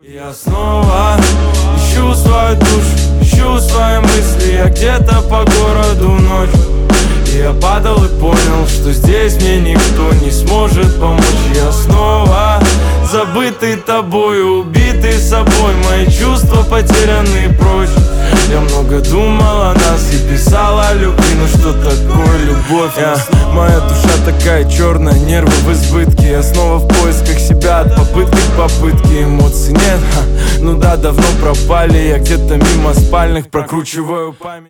Я снова ищу свою душу, ищу свои мысли. Я где-то по городу ночью, и я падал и понял, что здесь мне никто не сможет помочь. Я снова забытый тобой, убитый собой, мои чувства потеряны прочь. Я много думал о нас и писал о любви, но что такое любовь? Моя душа такая черная, нервы в избытке. Я снова в поисках себя, от попытки к попытке. Эмоций нет, ну да, давно пропали. Я где-то мимо спальных прокручиваю память.